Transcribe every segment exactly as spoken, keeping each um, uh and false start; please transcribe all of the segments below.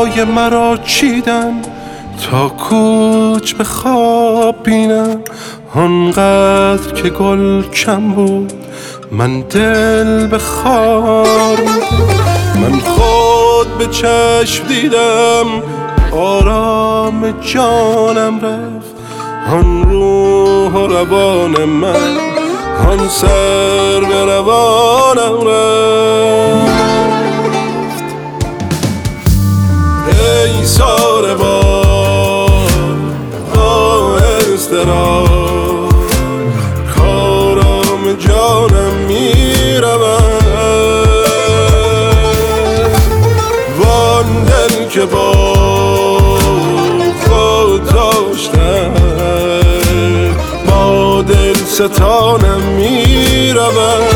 پای مرا چیدن تا کوچ به خواب بینم. آنقدر که گل کم بود من دل به خار بودم. من خود به چشم دیدم آرام جانم رفت. آن روح و روان من آن سر به روانم رفت. ای ساربان با اضطراب کارام جانم می رود. وان دل که با خود داشتم با دل ستانم می رود.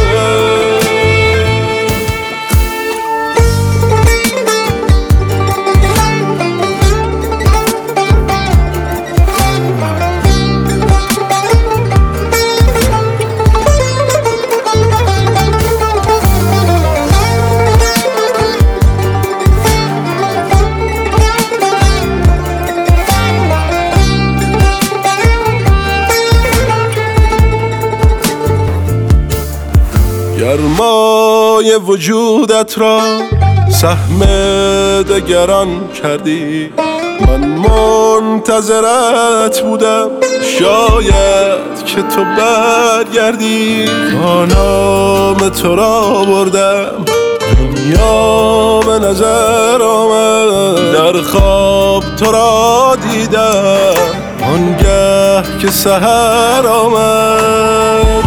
گرمای وجودت را سهم دگران کردی. من منتظرت بودم شاید که تو برگردی. با نام تو را بردم دنیا به نظر آمد. در خواب تو را دیدم آنگه که سحر آمد.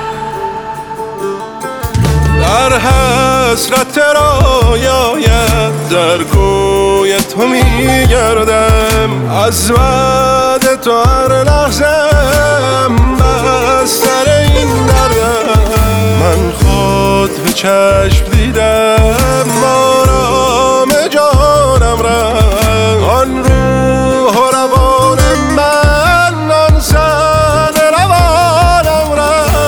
در حسرت رایایت در کوی تو می گردم. از وعد تو هر لحظم بستر این دردم. من خود به چشم دیدم آرام جانم رفت. آن روح و روان من آن سر روانم رفت.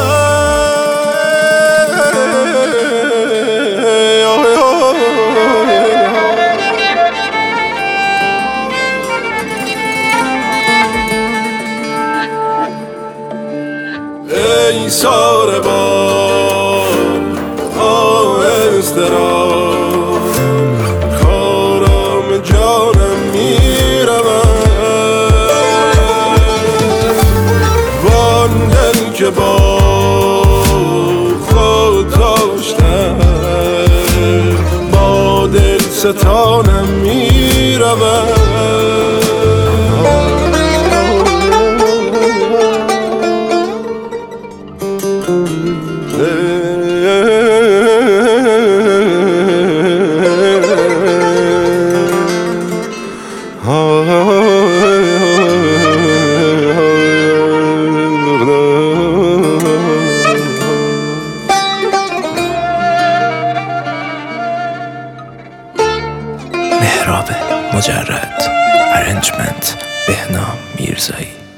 ای ساربان با اضطراب کارام جانم می رود. وان دل که با خود داشتم با دل ستانم می رود. مهراب مجرد، ارنجمنت بهنام میرزایی.